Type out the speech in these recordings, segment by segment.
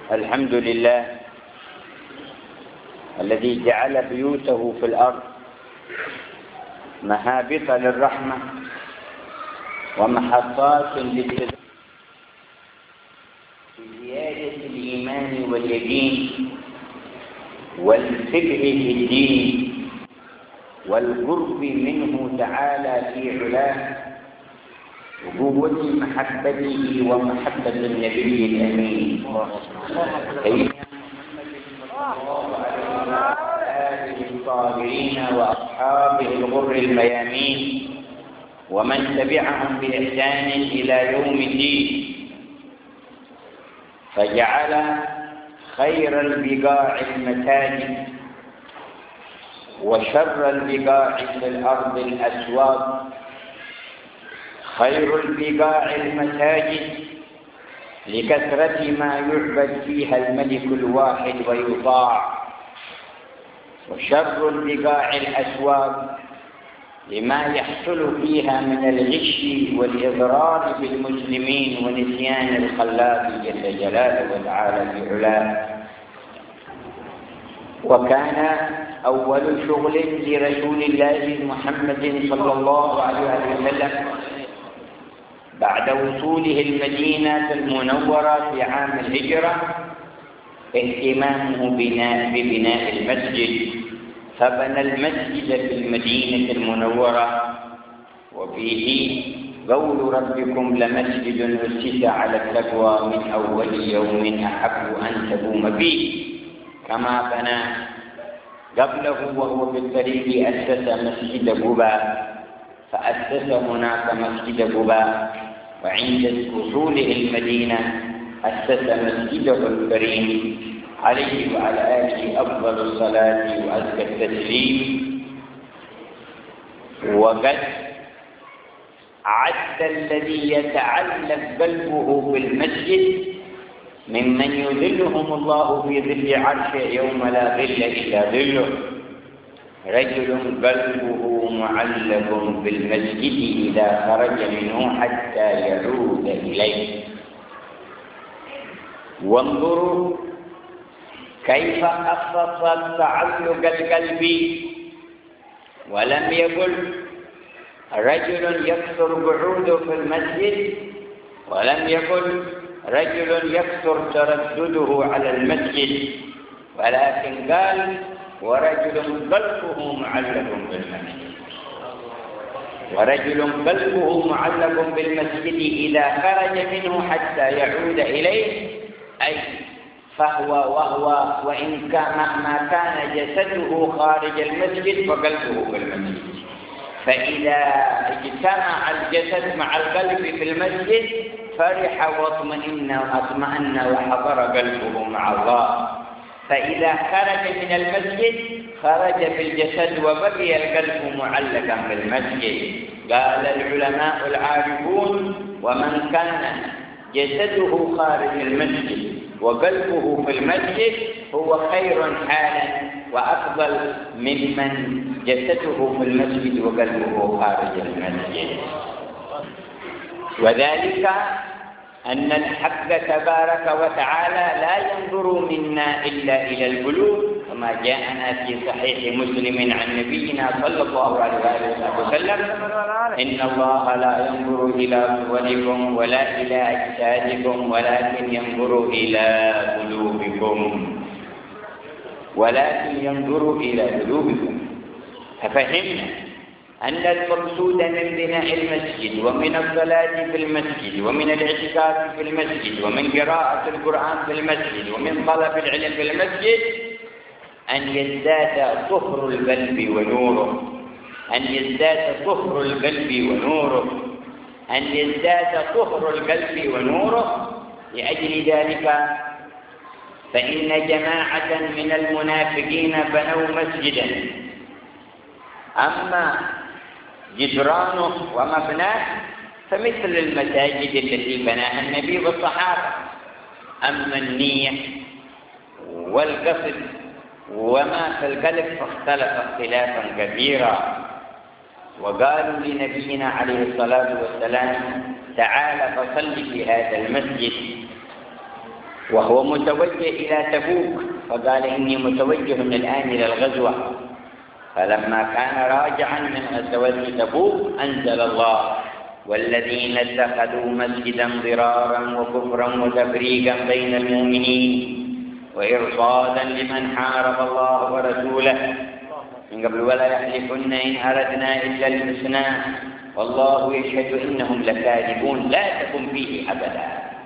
الحمد لله الذي جعل بيوته في الأرض محابط للرحمة ومحطات للزيادة الإيمان واليقين والفقه في الدين والقرب منه تعالى في علاه وقوة محبته ومحبة النبي الأمين آله الطاهرين وأصحابه الغر الميامين ومن تبعهم بإحسان إلى يوم الدين فجعل خير البقاع المساجد وشر البقاع في الأرض الأسواق. خير البقاع المساجد لكثرة ما يعبد فيها الملك الواحد ويطاع، وشر البقاع الأسواق لما يحصل فيها من الغش والإضرار بالمسلمين ونسيان الخلاق جل جلاله وتعالى في علاه. وكان أول شغل لرسول الله محمد صلى الله عليه وسلم بعد وصوله المدينة المنورة في عام الهجرة اهتمامه ببناء المسجد، فبنى المسجد في المدينة المنورة، وفيه قول ربكم لمسجد أسس على التقوى من أول يوم أحق أن تقوم فيه، كما بنى قبله وهو بالطريق أسس مسجد قباء، فأسس هناك مسجد قباء، وعند وصوله المدينة أسس مسجده الكريم عليه وعلى آله أفضل الصلاة وأزكى التسليم. وقد عد الذي يتعلق قلبه بالمسجد ممن يظلهم الله في ظل عرشه يوم لا ظل إلا ظله رجل قلبه معلق بالمسجد إذا خرج منه حتى يعود إليه. وانظروا كيف خصص تعلق القلب ولم يقل رجل يكثر قعوده في المسجد، ولم يقل رجل يكثر تردده على المسجد، ولكن قال ورجل قلبه معلق بالمسجد. ورجل قلبه معلق بالمسجد إذا خرج منه حتى يعود إليه، أي وهو وإن كان مهما كان جسده خارج المسجد فقلبه في المسجد، فإذا اجتمع الجسد مع القلب في المسجد فرح واطمأن وحضر قلبه مع الله. فإذا خرج من المسجد خرج في الجسد وبقي القلب معلقا بالمسجد. قال العلماء العارفون ومن كان جسده خارج المسجد وقلبه في المسجد هو خير حالا وأفضل ممن جسده في المسجد وقلبه خارج المسجد. وذلك أن الحق تبارك وتعالى لا ينظر منا إلا إلى القلوب، كما جاءنا في صحيح مسلم عن نبينا صلى الله عليه وسلم إن الله لا ينظر إلى صوركم ولا إلى أجسادكم ولكن ينظر إلى قلوبكم، ولكن ينظر إلى قلوبكم. ففهمنا أن المقصود من بناء المسجد ومن الصلاة في المسجد ومن الاعتكاف في المسجد ومن قراءة القرآن في المسجد ومن طلب العلم في المسجد أن يزداد طهر القلب ونوره، أن يزداد طهر القلب ونوره، أن يزداد طهر القلب ونوره. لأجل ذلك فإن جماعة من المنافقين بنوا مسجدا، أما جدرانه ومبناه فمثل المساجد التي بناها النبي والصحابة، أما النية والقصد وما في القلب فاختلف اختلافا كثيرا. وقالوا لنبينا عليه الصلاة والسلام تعال فصل في هذا المسجد، وهو متوجه إلى تبوك، فقال إني متوجه الآن إلى الغزوة. فلما كان راجعا من غزوة تبوك أنزل الله: والذين اتخذوا مسجدا ضرارا وكفرا وتفريقا بين المؤمنين وإرصادا لمن حارب الله ورسوله من قبل ولا يحلفن إن أردنا إلا الحسنى والله يشهد إنهم لكاذبون لا تكن فيه أبدا.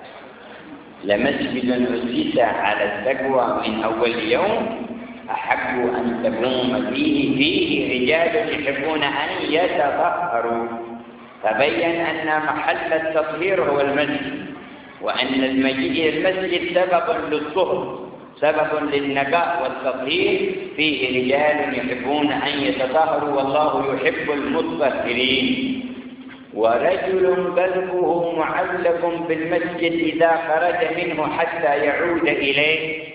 لمسجد أسس على التقوى من أول يوم أحق أن تقوم فيه رجال يحبون أن يتطهروا، فبين أن محل التطهير هو المسجد، وأن المسجد سبب للطهر، سبب للنقاء والتطهير، فيه رجال يحبون أن يتطهروا والله يحب المطهرين. ورجل قلبه معلق بالمسجد إذا خرج منه حتى يعود إليه.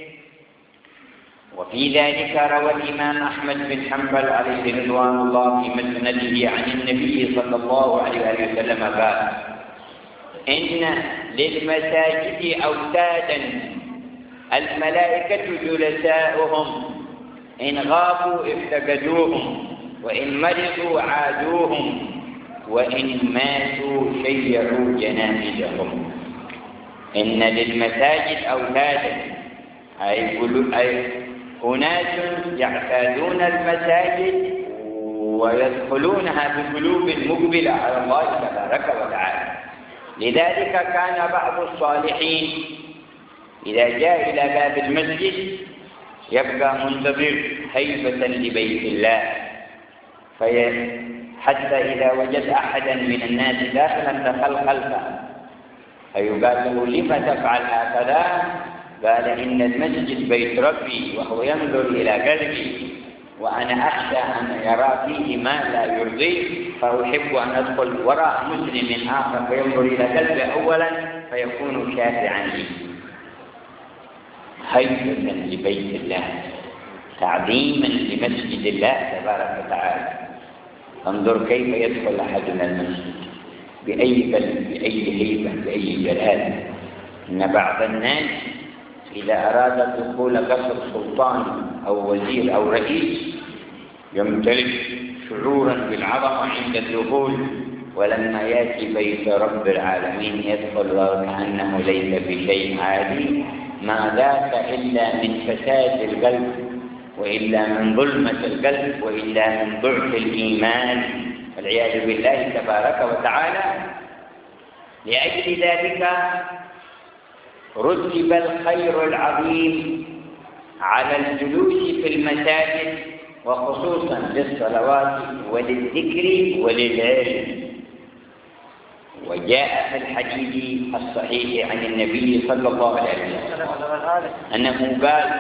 وفي ذلك روى الإمام أحمد بن حنبل عليه رضوان الله في مسنده عن النبي صلى الله عليه وسلم قال: إن للمساجد أوتادا الملائكة جلساؤهم، إن غابوا افتقدوهم، وإن مرضوا عادوهم، وإن ماتوا شيعوا جنائزهم. إن للمساجد أوتادا أي أناس يعتادون المساجد ويدخلونها بقلوب مقبلة على الله تبارك وتعالى. لذلك كان بعض الصالحين إذا جاء إلى باب المسجد يبقى منتظر هيبة لبيت الله، حتى إذا وجد أحدا من الناس داخلا دخل خلفه فيقال له: لم تفعل هكذا؟ قال: إن المسجد بيت ربي وهو ينظر إلى قلبي، وأنا أخشى أن يرى فيه ما لا يرضيه، فأحب أن أدخل وراء مسلم آخر فينظر إلى قلبه أولا فيكون شافعا لي. هيبة لبيت الله، تعظيما لمسجد الله تبارك وتعالى. انظر كيف يدخل أحدنا المسجد، بأي قلب، بأي هيبة، بأي جلال. إن بعض الناس إذا أراد دخول قصر سلطان أو وزير أو رئيس يمتلك شعورا بالعظمة عند الدخول، ولما يأتي بيت رب العالمين يدخل وكأنه ليس بشيء عادي، ما ذاك إلا من فساد القلب، وإلا من ظلمة القلب، وإلا من ضعف الإيمان والعياذ بالله تبارك وتعالى. لأجل ذلك رتب الخير العظيم على الجلوس في المساجد، وخصوصا للصلوات وللذكر وللعلم. وجاء في الحديث الصحيح عن النبي صلى الله عليه وسلم أنه قال: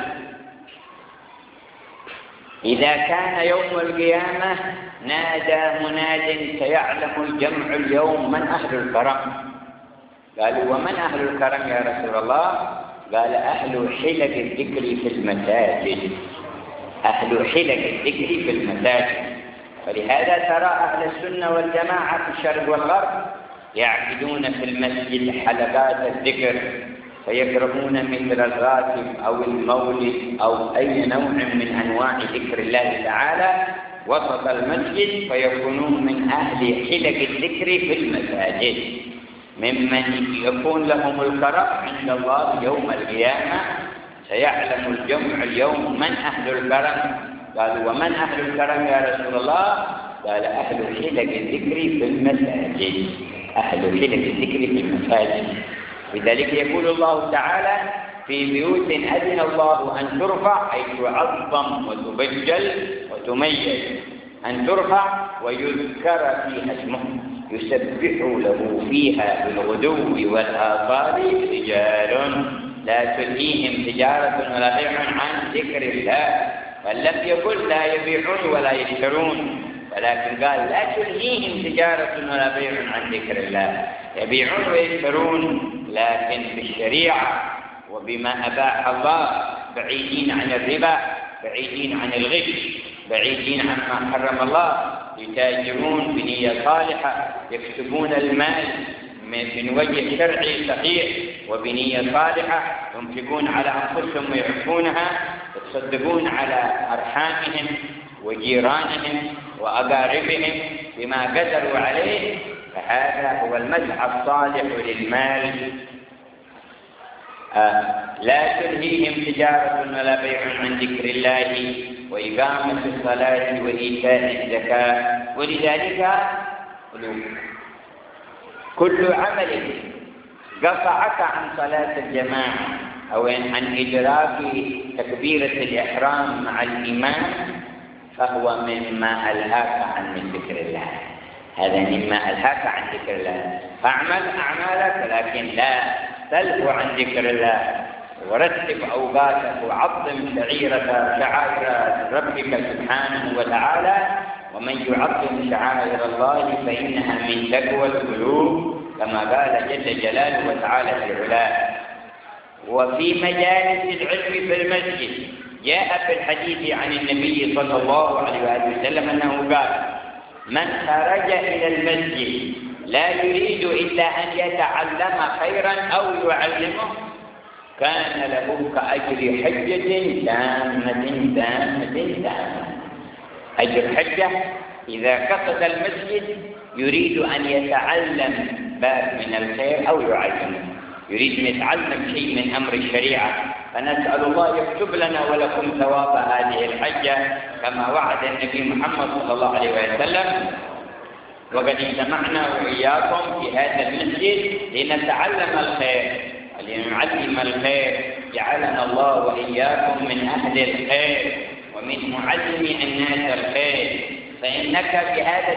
إذا كان يوم القيامة نادى مناد سيعلم الجمع اليوم من أهل الكرم. قالوا: ومن أهل الكرم يا رسول الله؟ قال: أهل حلق الذكر في المساجد، أهل حلق الذكر في المساجد. فلهذا ترى أهل السنة والجماعة في الشرق والغرب يعقدون في المسجد حلقات الذكر، فيقرؤون مثل الراتب أو المولد أو أي نوع من أنواع ذكر الله تعالى وسط المسجد، فيكونون من أهل حلق الذكر في المساجد، ممن يكون لهم الكرم عند الله يوم القيامة. سيعلم الجمع اليوم من أهل الكرم. قالوا: ومن أهل الكرم يا رسول الله؟ قال: أهل حلق الذكر في المساجد، أهل حلق الذكر في المساجد. لذلك يقول الله تعالى: في بيوت أذن الله أن ترفع، أي تعظم وتبجل وتميز، أن ترفع ويذكر فيها اسمه يسبح له فيها بالغدو والآصال رجال لا تلهيهم تجارة ولا بيع عن ذكر الله. بل لم يقل لا يبيعون ولا يشترون، ولكن قال لا تلهيهم تجارة ولا بيع عن ذكر الله. يبيعون ويشترون لكن بالشريعة وبما أباح الله، بعيدين عن الربا، بعيدين عن الغش، بعيدين عن ما حرم الله، يتاجرون بنية صالحة، يكسبون المال من وجه شرعي صحيح وبنية صالحة، ينفقون على أنفسهم ويعفونها، يتصدقون على أرحامهم وجيرانهم وأقاربهم بما قدروا عليه، فهذا هو المسعى الصالح للمال. لا تلهيهم تجارة ولا بيع عن ذكر الله وإقامة الصلاة وإيتاء الزكاة. ولذلك كل عمل قطعك عن صلاة الجماعة أو عن إدراك تكبيرة الإحرام مع الإمام فهو مما ألهاك عن ذكر الله، هذا مما ألهاك عن ذكر الله. فاعمل أعمالك لكن لا تلهو عن ذكر الله، ورتب أوقاتك وعظم شعائر ربك سبحانه وتعالى. ومن يعظم شعائر الله فإنها من تقوى القلوب، كما قال جل جلاله وتعالى في علاه. وفي مجالس العلم في المسجد جاء في الحديث عن النبي صلى الله عليه وآله وسلم أنه قال: من خرج إلى المسجد لا يريد إلا أن يتعلم خيرا أو يعلمه كان له كأجر حجة تامة. أجر حجة إذا قصد المسجد يريد أن يتعلم باب من الخير أو يعلمه، يريد أن يتعلم شيء من أمر الشريعة. فنسأل الله يكتب لنا ولكم ثواب هذه الحجة كما وعد النبي محمد صلى الله عليه وسلم. وقد اجتمعنا وإياكم في هذا المسجد لنتعلم الخير ولنعلم الخير. جعلنا الله وإياكم من أهل الخير ومن معلم الناس الخير. فإنك بهذا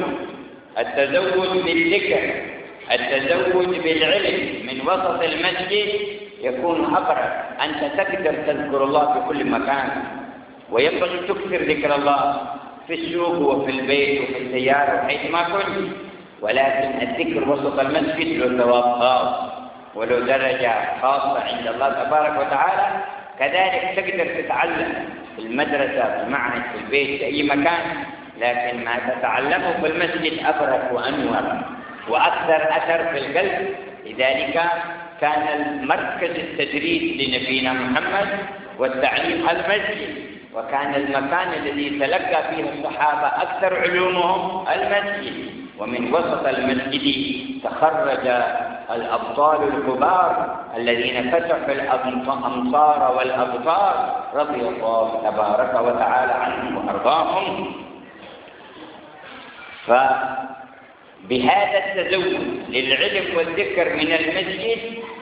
التزود بالذكر، التزود بالعلم من وسط المسجد يكون أقرب. أنت تقدر تذكر الله في كل مكان، وينبغي تكثر ذكر الله في السوق وفي البيت وفي السيارة وحيث ما كنت، ولكن الذكر وسط المسجد له ثواب خاص وله درجة خاصة عند الله تبارك وتعالى. كذلك تقدر تتعلم في المدرسة في المعهد في البيت في أي مكان، لكن ما تتعلمه في المسجد أبرك وأنور وأكثر أثر في القلب. لذلك كان مركز التدريس لنبينا محمد والتعليم المسجد، وكان المكان الذي تلقى فيه الصحابة أكثر علومهم المسجد. ومن وسط المسجد تخرج الأبطال الكبار الذين فتحوا الأمصار والأبطار رضي الله تبارك وتعالى عنهم وأرضاهم. فبهذا التزود للعلم والذكر من المسجد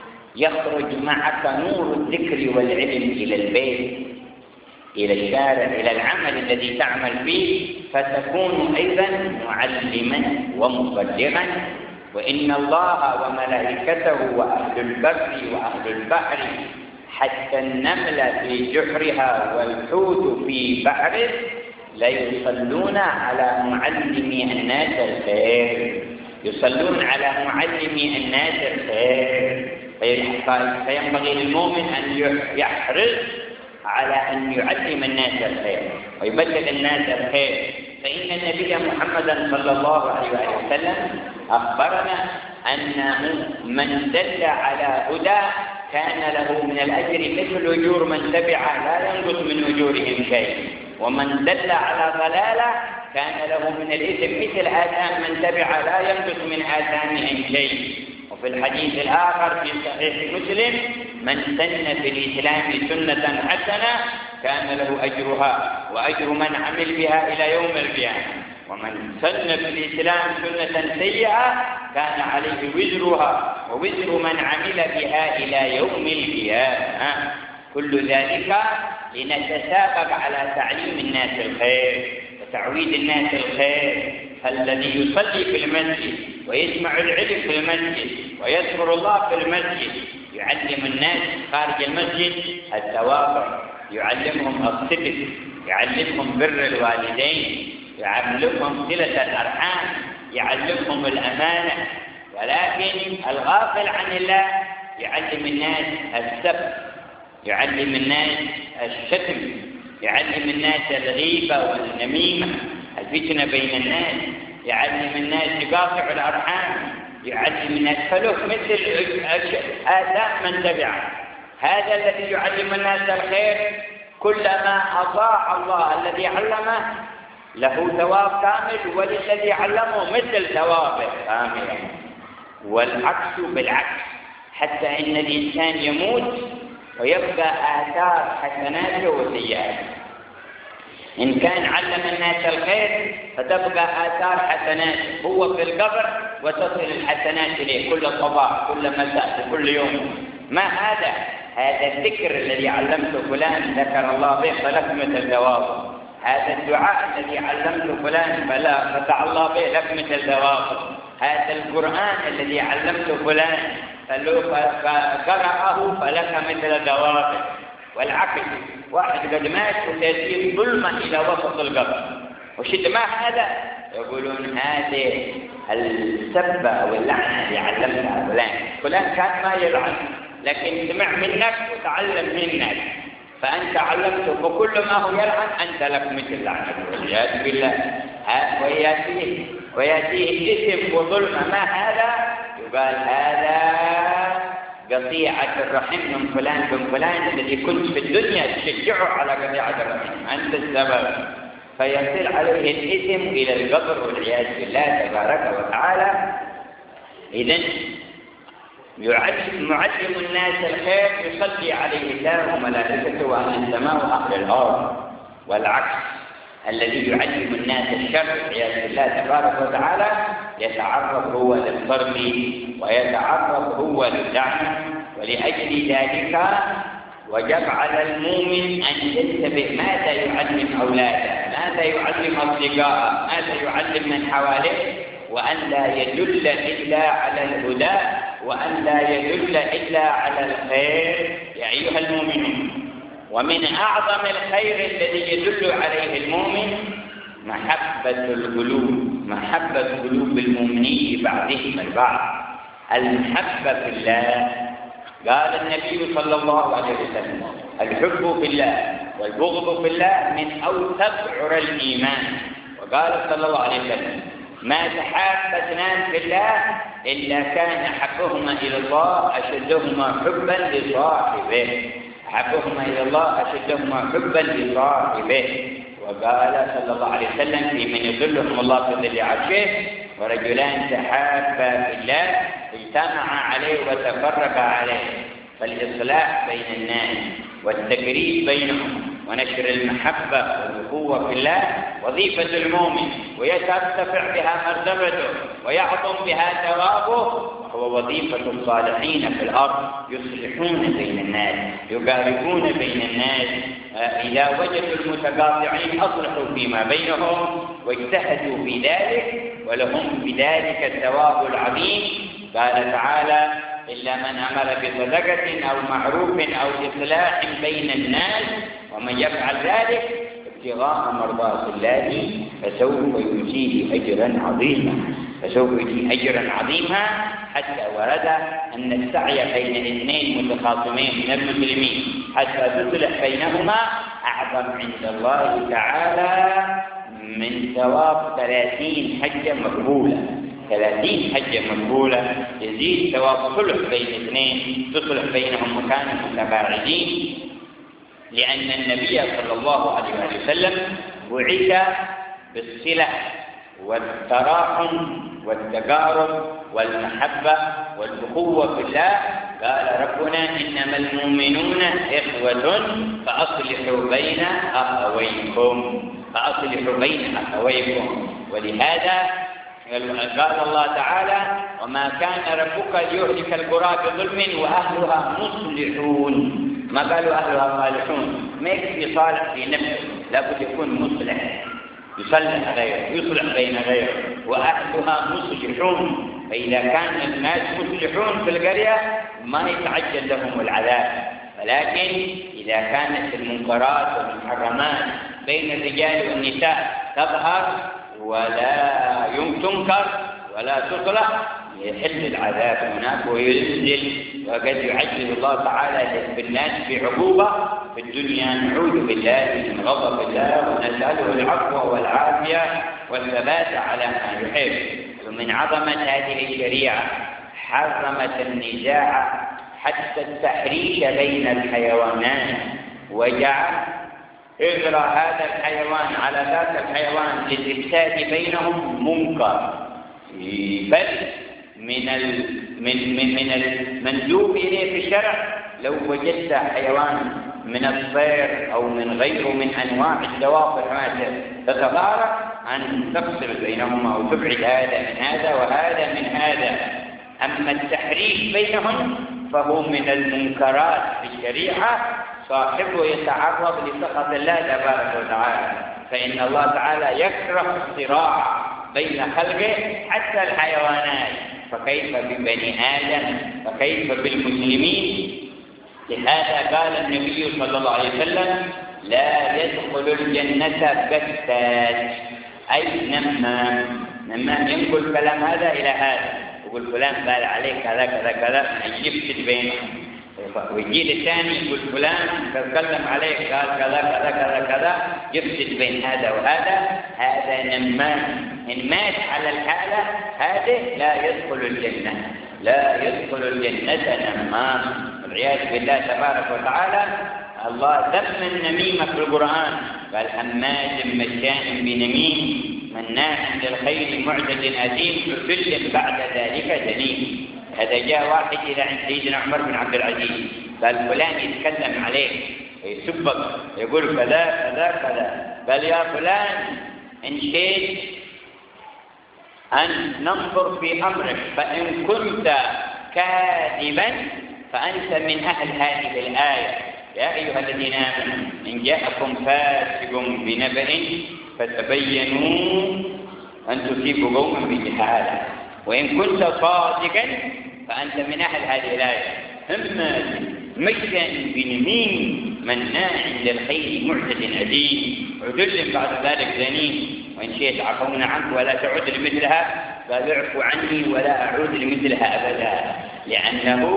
يخرج معك نور الذكر والعلم إلى البيت، إلى الشارع، إلى العمل الذي تعمل فيه، فتكون أيضا معلما ومبلغا. وإن الله وملائكته وأهل البر وأهل البحر حتى النملة في جحرها والحوت في بحره ليصلون على معلمي الناس الخير، يصلون على معلمي الناس الخير. فينبغي للمؤمن أن يحرص على أن يعلم الناس الخير ويبلغ الناس الخير. فإن النبي محمدا صلى الله عليه وسلم أخبرنا أنه من دل على هدى كان له من الأجر مثل أجور من تبعه لا ينقص من أجورهم شيء، ومن دل على ضلالة كان له من الإثم مثل آثام من تبعه لا ينقص من آثامهم شيء. وفي الحديث الآخر في صحيح مسلم: من سن في الإسلام سنة حسنة كان له أجرها وأجر من عمل بها إلى يوم القيامة، ومن سن في الإسلام سنة سيئة كان عليه وزرها ووزر من عمل بها إلى يوم القيامة. كل ذلك لنتسابق على تعليم الناس الخير وتعويد الناس الخير. فالذي يصلي في المسجد ويسمع العلم في المسجد ويذكر الله في المسجد يعلم الناس خارج المسجد التواضع، يعلمهم الصدق، يعلمهم بر الوالدين، يعلمهم صلة الأرحام، يعلمهم الأمانة. ولكن الغافل عن الله يعلم الناس السب، يعلم الناس الشتم، يعلم الناس الغيبة والنميمة، الفتنة بين الناس، يعلم الناس يقاطع الأرحام، يعلم الناس فله مثل آداب من تبعه. هذا الذي يعلم الناس الخير كلما أطاع الله الذي علمه له ثواب كامل، وللذي علمه مثل ثوابه كاملا. والعكس بالعكس، حتى إن الإنسان يموت ويبقى آثار حسناته وسيئاته. إن كان علم الناس الخير فتبقى آثار حسناته هو في القبر، وتصل الحسنات إليه كل صباح كل مساء كل يوم. ما هذا؟ هذا الذكر الذي علمته فلان ذكر الله به فلك مثل ثوابه. هذا الدعاء الذي علمته فلان فتح الله به لك مثل ثوابه. هذا القرآن الذي علمته فلان فقرأه فلك مثل ثوابه. والعكس، واحد قد مات وتأتيه ظلمة إلى وسط القبر وشد ما هذا، يقولون هذه السبة أو اللعنة اللي علمتها فلان كان ما يلعن لكن سمع منك وتعلم منك فأنت علمته، فكل ما هو يلعن أنت لك مثل لعنة والعياذ بالله. ويأتيه الإثم وظلم ما هذا، يقال هذا قطيعة الرحم من فلان بن فلان الذي كنت في الدنيا تشجعه على قطيعة الرحم، أنت السبب. فيصل عليه الإثم إلى القبر والعياذ بالله تبارك وتعالى. إذن معلم الناس الخير يصلي عليه الله وملائكته وأهل السماء وأهل الأرض. والعكس، الذي يعلم الناس الشر والعياذ بالله تبارك وتعالى يتعرض هو للضرب ويتعرض هو لللعنة. ولأجل ذلك وجب على المؤمن أن ينتبه ماذا يعلم أولاده، ماذا يعلم أصدقائه، ماذا يعلم من حواليه، وأن لا يدل إلا على الهدى، وأن لا يدل إلا على الخير يا أيها المؤمنون. ومن أعظم الخير الذي يدل عليه المؤمن محبة قلوب المؤمنين بعضهم البعض. المحبة في الله، قال النبي صلى الله عليه وسلم الحب في الله والبغض في الله من أوثق عرى الإيمان. وقال صلى الله عليه وسلم ما تحاب اثنان في الله إلا كان أحبهما إلى الله أشدهما حبا لصاحبه. أحبهما إلى الله أشدهما حبا لصاحبه. وقال صلى الله عليه وسلم في من يظلهم الله في ظل عرشه ورجلان تحابا في الله اجتمعا عليه وتفرقا عليه. فالإصلاح بين الناس والتقريب بينهم ونشر المحبة والأخوة في الله وظيفة المؤمن، ويترتفع بها مرتبته ويعظم بها ثوابه، هو وظيفة الصالحين في الأرض. يصلحون بين الناس، يقاربون بين الناس. إذا وجدوا المتقاطعين أصلحوا فيما بينهم واجتهدوا في ذلك، ولهم بذلك الثواب العظيم. قال تعالى إلا من أمر بصدقة أو معروف أو إصلاح بين الناس، ومن يفعل ذلك ابتغاء مرضات الله فسوف يؤتيه أجرا عظيما. حتى ورد أن السعي بين الاثنين متخاصمين من المسلمين حتى تصلح بينهما أعظم عند الله تعالى من ثواب 30 حجة مقبولة. 30 حجة مقبولة يزيد ثواب صلح بين اثنين تصلح بينهم مكان متباعدين، لأن النبي صلى الله عليه وسلم بعث بالصلة والتراحم والتقارب والمحبة والأخوة في الله. قال ربنا إنما المؤمنون إخوة فأصلحوا بين أخويكم. ولهذا قال الله تعالى وما كان ربك ليهلك القرى بظلم وأهلها مصلحون. ما قالوا أهلها صالحون، ما يكفي صالح في نفسه، لابد يكون مصلح، يصلح بين غيره، وأهلها مصلحون. فإذا كان الناس مصلحون في القرية ما يتعجل لهم العذاب. ولكن إذا كانت المنكرات والمحرمات بين الرجال والنساء تظهر ولا تنكر ولا تصلح يحل العذاب هناك وينزل. وقد يعجل الله تعالى بالناس بعقوبة في الدنيا، نعوذ بالله من غضب الله ونسأله العفو والعافية والثبات على ما يحب. ومن عظمة هذه الشريعة حرمت النزاع حتى التحريش بين الحيوانات، وجعل إغراء هذا الحيوان على ذاك الحيوان للإفساد بينهم منكر، بل من المندوب إليه في الشرع لو وجدت حيوان من الطير أو من غيره من أنواع الدواب تتضارب أن تفصل بينهما وتبعد هذا من هذا وهذا من هذا. أما التحريش بينهم فهو من المنكرات في الشريعة، صاحبه يتعرض لسخط الله تبارك وتعالى، فإن الله تعالى يكره الصراع بين خلقه حتى الحيوانات، فكيف ببني آدم فكيف بالمسلمين؟ لهذا قال النبي صلى الله عليه وسلم: لا يدخل الجنة بتات، أي نمام ينقل كلام هذا إلى هذا، يقول فلان قال عليك كذا كذا كذا، يفسد بينهم، ويجي الثاني يقول فلان تكلم عليك قال كذا كذا كذا كذا، يفسد بين هذا وهذا. هذا نمام إن مات على الحالة هذه لا يدخل الجنة، لا يدخل الجنة نمام، والعياذ بالله تبارك وتعالى. الله ذم النميمة في القرآن، قال: هماز مشاء بنميم مناع للخير معتد أثيم عتل بعد ذلك زنيم. هذا جاء واحد إلى عند سيدنا عمر بن عبد العزيز، قال: فلان يتكلم عليك يسبك يقول كذا كذا كذا، قال: يا فلان إن شئت أن ننظر في أمرك، فإن كنت كاذبا فأنت من أهل هذه الآية: يا أيها الذين آمنوا إن جاءكم فاسق بنبأ فتبينوا أن تصيبوا قوما بجهالة، وإن كنت صادقا فأنت من أهل هذه الآية. هماز مشاء بنميم مناع للخير معتد أثيم عتل بعد ذلك زنيم، وإن شئت عفونا عنك ولا تعود لمثلها، قال: اعفو عني ولا أعود لمثلها أبدا، لأنه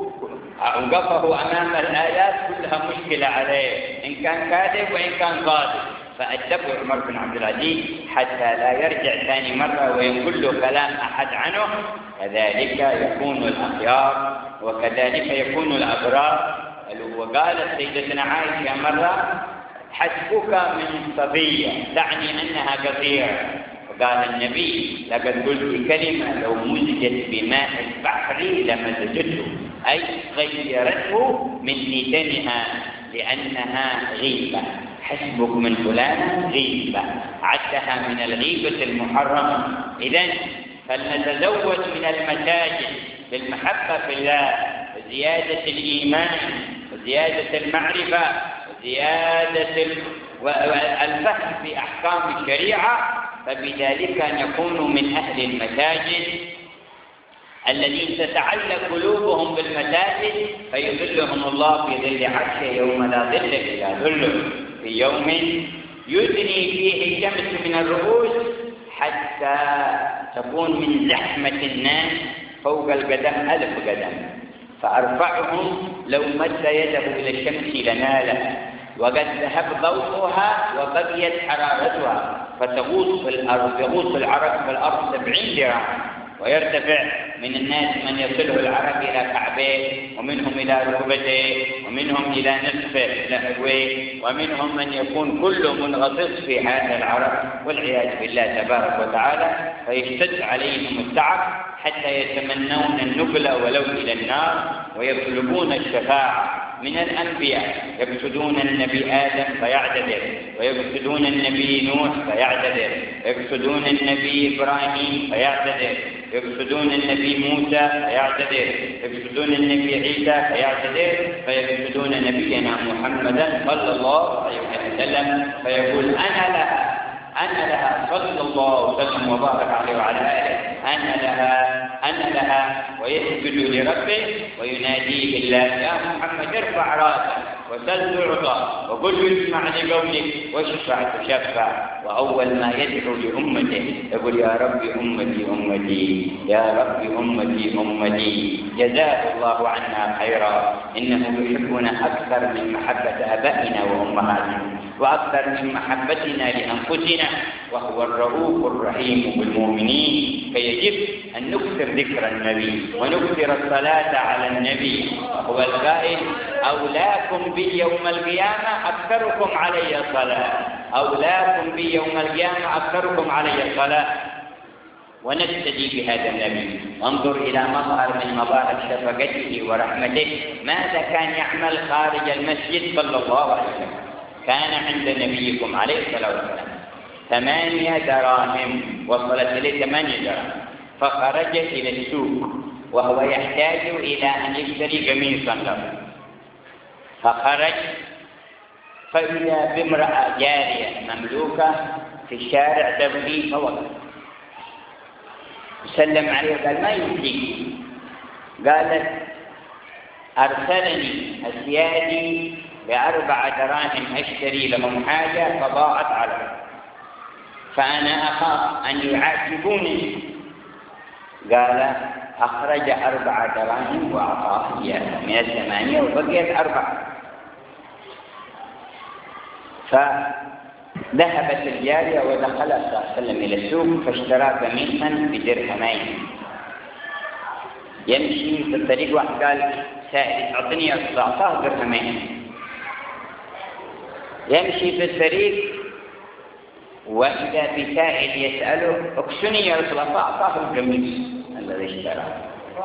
وقفه أمام الآيات كلها مشكلة عليه، إن كان كاذب وإن كان صادق، فأدبه عمر بن عبد العزيز حتى لا يرجع ثاني مرة ويقول له كلام أحد عنه. كذلك يكون الأخيار وكذلك يكون الأبرار. وقالت سيدتنا عائشة مرة: حسبك من صبية، تعني أنها قصيرة. وقال النبي: لقد قلت كلمة لو مزجت بماء البحر لمزجته، أي غيرته من نتنها لأنها غيبة. حسبك من فلان غيبة، عدها من الغيبة المحرمة. إذن فلنتزود من المساجد بالمحبة في الله، وزيادة الإيمان، وزيادة المعرفة، وزيادة الفهم في أحكام الشريعة، فبذلك نكون من أهل المساجد الذين تتعلق قلوبهم بالمساجد، فيظلهم الله في ظل عرشه يوم لا ظل إلا ظله، في يوم يدني فيه الشمس من الرؤوس حتى تكون من زحمة الناس فوق القدم 1000 قدم، فأرفعهم لو مد يده إلى الشمس لناله، وقد ذهب ضوءها وبقيت حرارتها، فتغوص في الأرض، يغوص العرق في الأرض 70 ذراعا، ويرتفع من الناس من يصله العرق إلى كعبيه، ومنهم إلى ركبتيه، ومنهم إلى نصفه لحويه، ومنهم من يكون كله منغطس في هذا العرق والعياذ بالله تبارك وتعالى، فيشتد عليهم التعب حتى يتمنون النقل ولو إلى النار، ويطلبون الشفاعة من الأنبياء، يقصدون النبي آدم فيعتذر، ويقصدون النبي نوح فيعتذر، يقصدون النبي إبراهيم فيعتذر، يقصدون النبي موسى فيعتذر، يقصدون النبي عيسى فيعتذر، فيقصدون نبينا محمدا صلى الله عليه وسلم فيقول: أنا لها صلى الله وسلم وبارك عليه وعلى آله، أنا لها، ويسجد لربه وينادي بالله: يا محمد ارفع راسك وسل تعطى وقل يسمع لقولك واشفع تشفع. وأول ما يدعو لأمته يقول: يا رب أمتي أمتي، يا رب أمتي أمتي. جزاه الله عنا خيرا، إنه يحبنا أكثر من محبة آبائنا وأمهاتنا. وأكثر من محبتنا لأنفسنا، وهو الرؤوف الرحيم بالمؤمنين، فيجب أن نكثر ذكر النبي ونكثر الصلاة على النبي. وهو القائل: أولاكم بي يوم القيامة أكثركم علي صلاة، أولاكم بي يوم القيامة أكثركم علي صلاة. ونقتدي بهذا النبي. انظر إلى مظهر من مظاهر شفقته ورحمته. ماذا كان يعمل خارج المسجد صلى الله عليه وسلم؟ كان عند نبيكم عليه الصلاة والسلام 8 دراهم، وصلت إليه 8 دراهم، فخرج إلى السوق وهو يحتاج إلى أن يشتري قميصا له، فخرج فإذا بامرأة جارية مملوكة في الشارع تبكي، فوقف سلم عليه قال: ما يمكنك؟ قالت: أرسلني أسيادي ب4 دراهم أشتري لهم حاجة فضاعت علي، فأنا أخاف أن يعاتبوني. قال: أخرج 4 دراهم وأعطاه إياها من 8 وبقيت 4. فذهبت الجارية ودخل صلى الله عليه وسلم إلى السوق فاشترى قميصا ب2 درهم. يمشي في الطريق واحد قال: سائل أعطني أصل، أعطاه 2 درهم. يمشي في الطريق وإذا بسائل يسأله: اكسني يا رسول الله، فأعطاه القميص الذي اشتراه.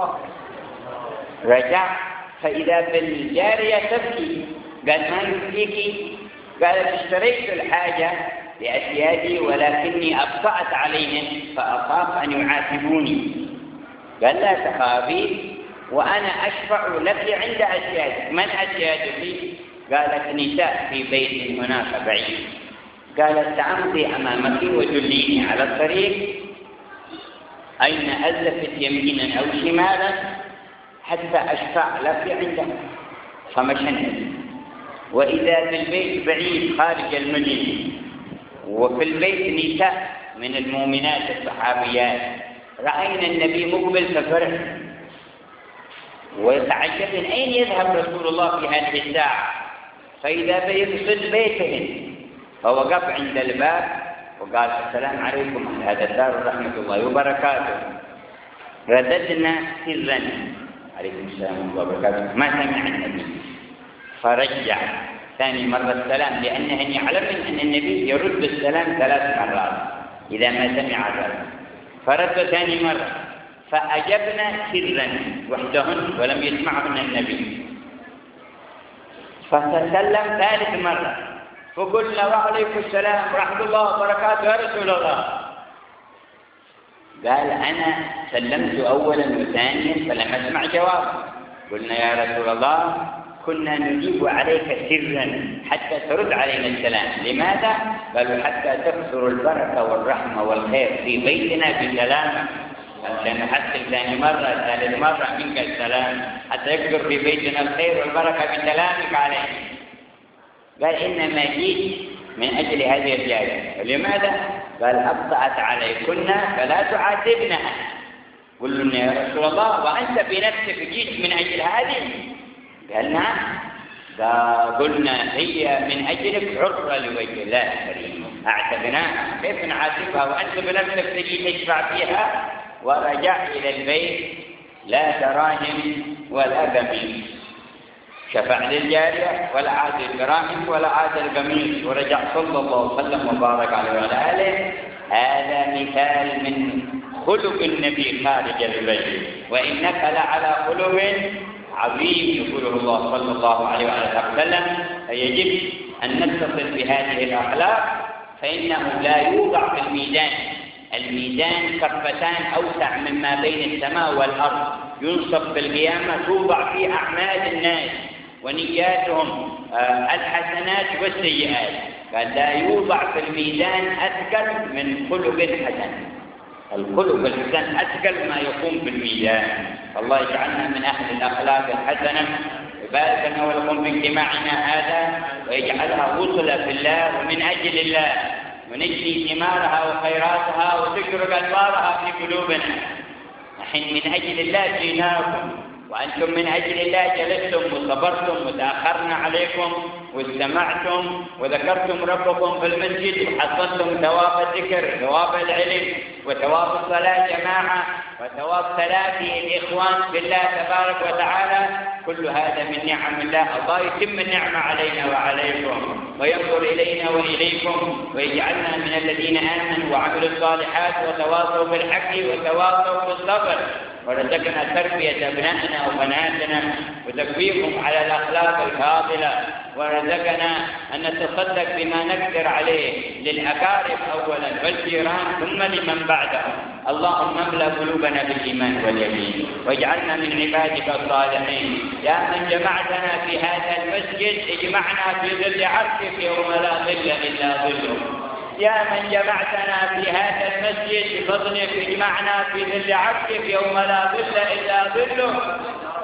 رجع فإذا بالجارية تبكي. قال: ما يبكيك؟ قالت: اشتريت الحاجة لأسيادي ولكني أبطأت عليهم فأخاف أن يعاتبوني. قال: لا تخافي، وأنا أشفع لك عند أسيادك. من أسيادك؟ قالت: نساء في بيت هناك بعيد. قالت: سأمضي أمامك ودليني على الطريق أين أزلفت يمينا أو شمالا حتى أشفع لك عندها. فمشينا، وإذا بالبيت بعيد خارج المدينة، وفي البيت نساء من المؤمنات الصحابيات. رأينا النبي مقبل ففرح ويتعجبن أين يذهب رسول الله في هذه الساعة، فإذا بيقصد بيتهن. فوقف عند الباب وقال: السلام عليكم أهل هذا الدار ورحمة الله وبركاته. رددنا سرا: عليكم السلام ورحمة الله وبركاته. ما سمع النبي، فرجع ثاني مرة السلام، لأنهن يعلمن أن النبي يرد السلام 3 مرات إذا ما سمع ذلك. فرد ثاني مرة، فأجبنا سرا وحدهن ولم يسمعهن النبي. فتسلم 3 مرة، فقلنا: وعليكم السلام ورحمة الله وبركاته يا رسول الله. قال: أنا سلمت أولا وثانيا فلم أسمع جواب. قلنا: يا رسول الله، كنا نجيب عليك سرا حتى ترد علينا السلام. لماذا؟ قالوا: حتى تكثر البركة والرحمة والخير في بيتنا بسلامة. لأن حتى ثاني مرة ثالث مرة منك السلام، حتى يكثر في بيتنا الخير والبركة بسلامك علينا. قال: إنما جيت من أجل هذه الجارية. لماذا؟ قال: أبطأت عليكن فلا تعاتبنها. قلنا: يا رسول الله، وأنت بنفسك جيت من أجل هذه؟ قال: نعم. قلنا: هي من أجلك حرة لوجه الله الكريم، أعتقناها، كيف نعاتبها وأنت بنفسك تجي تشفع فيها؟ ورجع إلى البيت لا دراهم ولا قميص. شفع للجارية ولا عاد الدراهم ولا عاد القميص، ورجع صلى الله عليه وسلم وبارك عليه وعلى آله. هذا مثال من خلق النبي خارج البيت. وإنك لعلى خلق عظيم يقوله الله صلى الله عليه وسلم. فيجب أن نتصل بهذه الأخلاق، فإنه لا يوضع في الميزان. الميزان كفتان أوسع مما بين السماء والأرض، ينصب في القيامة، توضع فيه أعمال الناس ونياتهم، الحسنات والسيئات. قال: لا يوضع في الميزان أثقل من خلق حسن. الخلق الحسن أثقل ما يقوم بالميزان. الله يجعلنا من أهل الأخلاق الحسنة، ويبارك لنا ولكم في اجتماعنا هذا، ويجعلها وصلة في الله ومن أجل الله، ونجني ثمارها وخيراتها وتشرق أنوارها في قلوبنا. نحن من أجل الله جئناكم، وأنتم من أجل الله جلستم وصبرتم وتأخرنا عليكم واستمعتم وذكرتم ربكم في المسجد وحصلتم ثواب الذكر، ثواب العلم، وثواب الصلاة جماعة، وثواب تلاقي الإخوان بالله تبارك وتعالى. كل هذا من نعم الله. الله يتم النعمة علينا وعليكم وينظر إلينا وإليكم ويجعلنا من الذين آمنوا وعملوا الصالحات وتواصوا بالحق وتواصوا بالصبر، ورزقنا تربية أبنائنا وبناتنا وتكوينهم على الأخلاق الفاضلة، ورزقنا أن نتصدق بما نقدر عليه للأقارب أولا والجيران ثم لمن بعدهم. اللهم املأ قلوبنا بالإيمان واليقين واجعلنا من عبادك الصالحين. يا من جمعتنا في هذا المسجد اجمعنا في ظل عرشك يوم لا ظل إلا ظله. يا من جمعتنا في هذا المسجد بفضلك اجمعنا في ظل عرشك يوم لا ظل إلا ظله.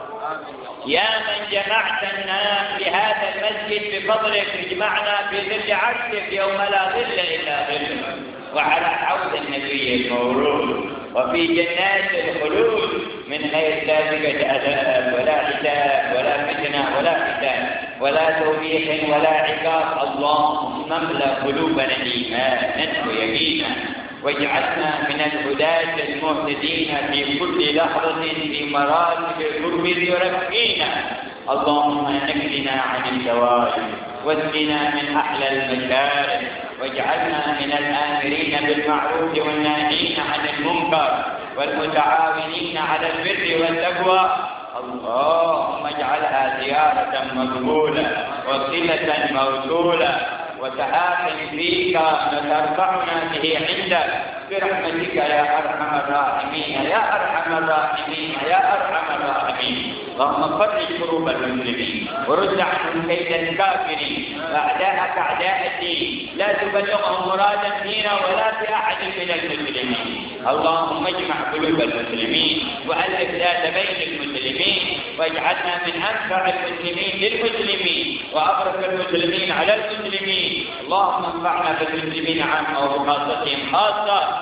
يا من جمعتنا في هذا المسجد بفضلك اجمعنا في ظل عرشك يوم لا ظل إلا ظله، وعلى حوض النبي المورود وفي جنات الخلود من غير سابقة عذاب ولا حساب ولا فتنة ولا فتان ولا توبيخ ولا عقاب. اللهم املأ قلوبنا إيمانا ويقينا واجعلنا من الهداة المهتدين في كل لحظة في مراتب القرب يرقينا. اللهم نكلنا عن الشوائب واسقنا من أحلى المشارب واجعلنا من الآمرين بالمعروف والناهين عن المنكر والمتعاونين على البر والتقوى. اللهم اجعلها زيارة مقبولة وصلة موصولة وتعاق فيك ترفعنا به عندك برحمتك يا أرحم الراحمين يا أرحم الراحمين يا أرحم الراحمين. اللهم فرج كروب المسلمين ورد عنهم كيد الكافرين وأعداءك أعداء الدين، لا تبلغهم مرادا فينا ولا في أحد من المسلمين. اللهم اجمع قلوب المسلمين وألف ذات بين المسلمين واجعلنا من أنفع المسلمين للمسلمين وأبرك المسلمين على المسلمين. اللهم انفعنا بالمسلمين عامة وبخاصتهم خاصة.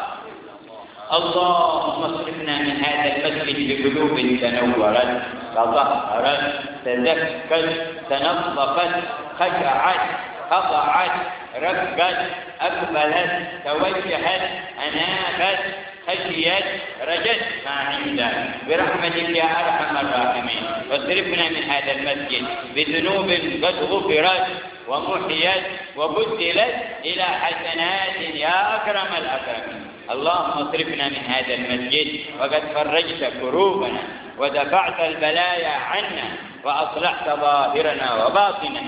اللهم اصرفنا من هذا المسجد بقلوب تنورت تطهرت تزكت تنظفت خشعت خضعت رقت أقبلت توجهت أنابت خشيت رجت ما عندك برحمتك يا أرحم الراحمين. واصرفنا من هذا المسجد بذنوب قد غفرت ومحيت وبدلت إلى حسنات يا أكرم الأكرمين. اللهم اصرفنا من هذا المسجد وقد فرجت كروبنا ودفعت البلايا عنا وأصلحت ظاهرنا وباطننا.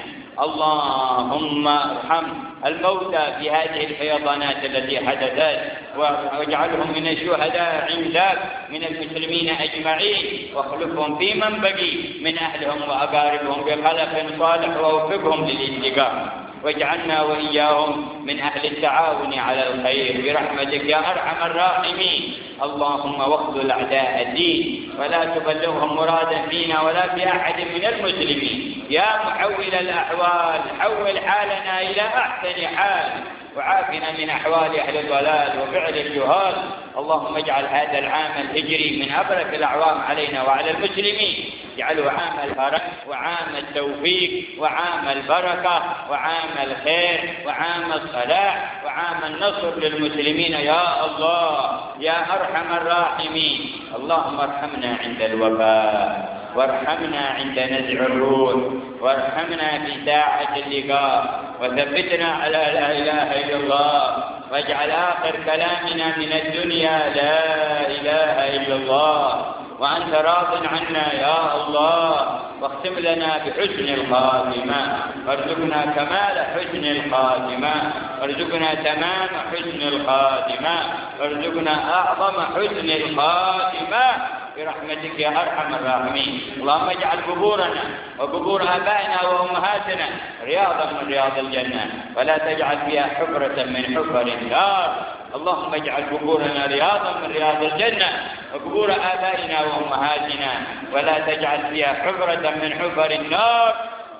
اللهم ارحم الموتى في هذه الفيضانات التي حدثت واجعلهم من الشهداء عندك من المسلمين أجمعين، واخلفهم في من بقي من أهلهم وأقاربهم بخلف صالح ووفقهم للاستقامة، واجعلنا وإياهم من أهل التعاون على الخير برحمتك يا أرحم الراحمين. اللهم واخذل أعداء الدين ولا تبلغهم مرادا فينا ولا في أحد من المسلمين. يا محول الأحوال حول حالنا إلى أحسن حال وعافنا من أحوال أهل الضلال وفعل الجهال. اللهم اجعل هذا العام الهجري من أبرك الأعوام علينا وعلى المسلمين، اجعله عام الفرج وعام التوفيق وعام البركة وعام الخير وعام الصلاح وعام النصر للمسلمين يا الله يا أرحم الراحمين. اللهم ارحمنا عند الوفاة وارحمنا عند نزع الروح وارحمنا في ساعة اللقاء وثبتنا على لا إله إلا الله، واجعل آخر كلامنا من الدنيا لا إله إلا الله وأنت راض عنا يا الله، واختم لنا بحسن الخاتمة وارزقنا كمال حسن الخاتمة وارزقنا تمام حسن الخاتمة وارزقنا أعظم حسن الخاتمة برحمتك يا أرحم الراحمين. اللهم اجعل قبورنا وقبور آبائنا وأمهاتنا رياضا من رياض الجنة ولا تجعل فيها حفرة من حفر النار. اللهم اجعل قبورنا رياضا من رياض الجنة وقبور آبائنا وأمهاتنا ولا تجعل فيها حفرة من حفر النار.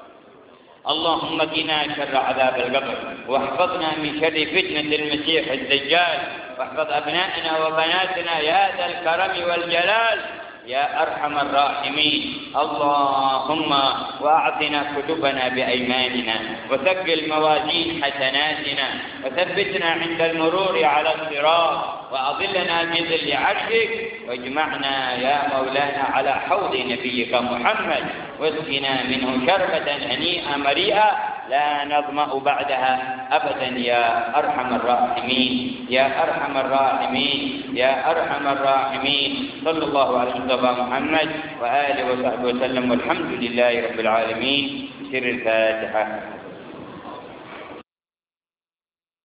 اللهم قنا شر عذاب القبر واحفظنا من شر فتنة المسيح الدجال، واحفظ أبنائنا وبناتنا يا ذا الكرم والجلال. يا أرحم الراحمين. اللهم وأعطنا كتبنا بأيماننا، وثقل موازين حسناتنا، وثبتنا عند المرور على الصراط، وأظلنا بظل عرشك، واجمعنا يا مولانا على حوض نبيك محمد، واسقنا منه شربة هنيئة مريئة لا نظمأ بعدها أبدا يا أرحم الراحمين، يا أرحم الراحمين، يا أرحم الراحمين. صلى الله على سيدنا محمد وآله وصحبه وسلم، والحمد لله رب العالمين. سر الفاتحة.